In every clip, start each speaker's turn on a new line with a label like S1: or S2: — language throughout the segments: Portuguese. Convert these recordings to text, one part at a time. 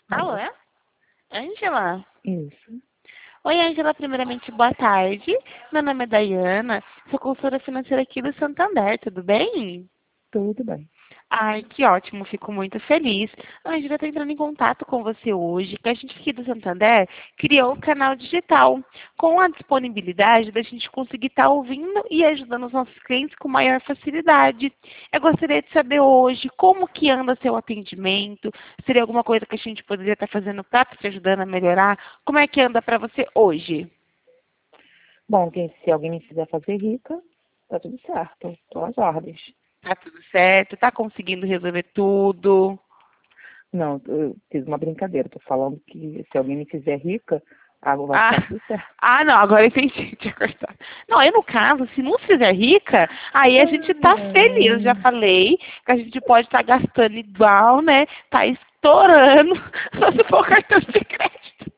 S1: Alô, é? Ângela?
S2: Isso,
S1: Oi, Ângela. Primeiramente, boa tarde. Meu nome é Dayana. Sou consultora financeira aqui do Santander. Tudo bem?
S2: tudo bem.
S1: Ai, que ótimo. Fico muito feliz. Ângela, estou entrando em contato com você hoje, que a gente aqui do Santander criou o canal digital com a disponibilidade da gente conseguir estar ouvindo e ajudando os nossos clientes com maior facilidade. Eu gostaria de saber hoje como que anda seu atendimento, seria alguma coisa que a gente poderia estar fazendo para te ajudando a melhorar. Como é que anda para você hoje?
S2: Bom, se alguém me quiser fazer rica, tá tudo certo. Estou às ordens.
S1: Tá tudo certo? Tá conseguindo resolver tudo?
S2: Não, eu fiz uma brincadeira. Tô falando que se alguém me fizer rica, vai
S1: Ah,
S2: ficar tudo certo.
S1: não, agora eu entendi, tinha cortado. Não, aí no caso, se não se fizer rica, aí a gente tá feliz. Já falei que a gente pode estar gastando igual, né? Tá estourando só se for cartão de crédito.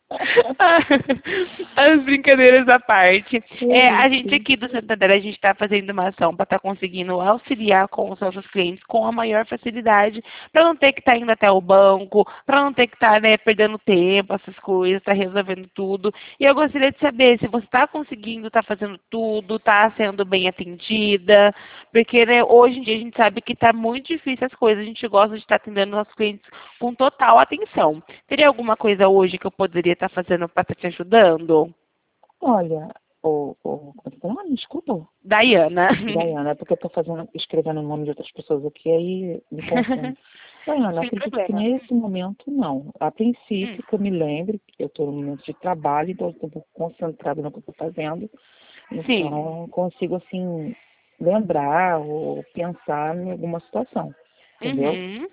S1: As brincadeiras à parte. A gente
S2: Isso.
S1: aqui do Santander, a gente está fazendo uma ação para estar conseguindo auxiliar com os nossos clientes com a maior facilidade, para não ter que estar indo até o banco, para não ter que estar, né, perdendo tempo, essas coisas, estar resolvendo tudo. E eu gostaria de saber se você está conseguindo, está fazendo tudo, está sendo bem atendida, porque, né, hoje em dia a gente sabe que está muito difícil as coisas, a gente gosta de estar atendendo nossos clientes com total atenção. Teria alguma coisa hoje que eu poderia estar fazendo para estar te ajudando?
S2: Olha, como é que é o nome? Desculpa.
S1: Dayana.
S2: Dayana, é porque eu tô escrevendo o nome de outras pessoas aqui, aí me confundo. Dayana,
S1: Sem
S2: acredito que
S1: problema.
S2: nesse momento não. A
S1: Hum,
S2: princípio, que eu me lembre, eu estou no momento de trabalho, então eu estou um pouco concentrada no que eu estou fazendo.
S1: sim.
S2: Então, consigo, assim, lembrar ou pensar em alguma situação, entendeu?
S1: Uhum.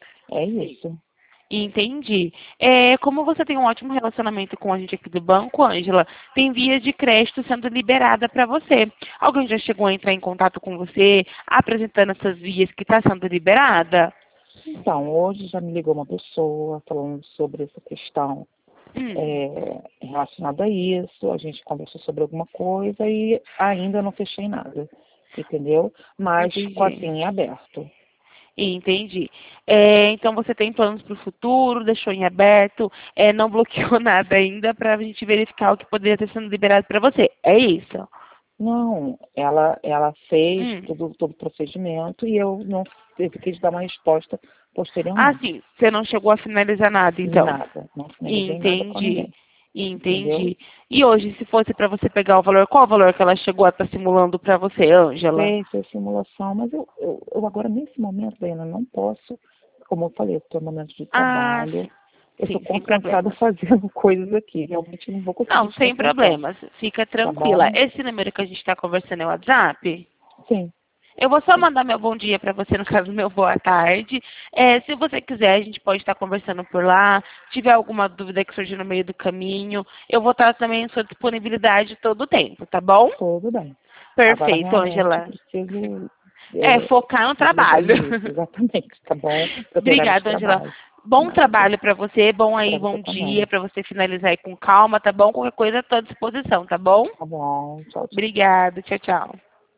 S2: É
S1: Sim.
S2: isso.
S1: Entendi. Como você tem um ótimo relacionamento com a gente aqui do banco, Ângela, tem via de crédito sendo liberada para você. Alguém já chegou a entrar em contato com você, apresentando essas vias que está sendo liberada?
S2: Então, hoje já me ligou uma pessoa falando sobre essa questão
S1: Hum,
S2: relacionada a isso, a gente conversou sobre alguma coisa e ainda não fechei nada, entendeu? Mas ficou assim,
S1: entendi.
S2: em aberto.
S1: Entendi. Então você tem planos para o futuro, deixou em aberto, não bloqueou nada ainda para a gente verificar o que poderia ter sido liberado para você. É isso?
S2: Não, ela fez
S1: Hum.
S2: todo o procedimento e eu não tive que dar uma resposta
S1: Ah,
S2: posteriormente.
S1: sim. Você não chegou a finalizar nada, então.
S2: Nada, não finalizei nada com
S1: Entendi.
S2: ninguém, entendeu?
S1: Entendi. E hoje, se fosse para você pegar o valor, qual o valor que ela chegou a estar simulando para você, Ângela?
S2: Fez simulação, mas eu agora, nesse momento, Diana, não posso, como eu falei, eu estou no momento de
S1: Ah,
S2: trabalho,
S1: sim.
S2: eu estou
S1: Sim, sem
S2: concentrada
S1: problemas.
S2: fazendo coisas aqui, realmente não vou conseguir
S1: Não,
S2: te
S1: sem
S2: passar agora,
S1: problemas. Fica
S2: tá
S1: tranquila.
S2: bom?
S1: Esse número que a gente está conversando é o WhatsApp?
S2: Sim,
S1: Eu vou só
S2: sim,
S1: mandar meu bom dia para você, no caso, meu boa tarde. Se você quiser, a gente pode estar conversando por lá. Se tiver alguma dúvida que surgir no meio do caminho, eu vou estar também em sua disponibilidade todo o tempo, tá bom?
S2: tudo bem. Agora,
S1: Perfeito,
S2: realmente, eu
S1: Ângela.
S2: preciso
S1: Focar no
S2: desligar
S1: trabalho.
S2: isso, exatamente, tá bom? Para pegar nos
S1: Obrigada, Ângela.
S2: trabalhos.
S1: Bom
S2: Nada,
S1: trabalho para você, bom
S2: para
S1: aí,
S2: você
S1: bom dia,
S2: também.
S1: para você finalizar aí com calma, tá bom? Qualquer coisa, estou à disposição, tá bom?
S2: Tá bom, tchau, tchau.
S1: Obrigada, tchau, tchau.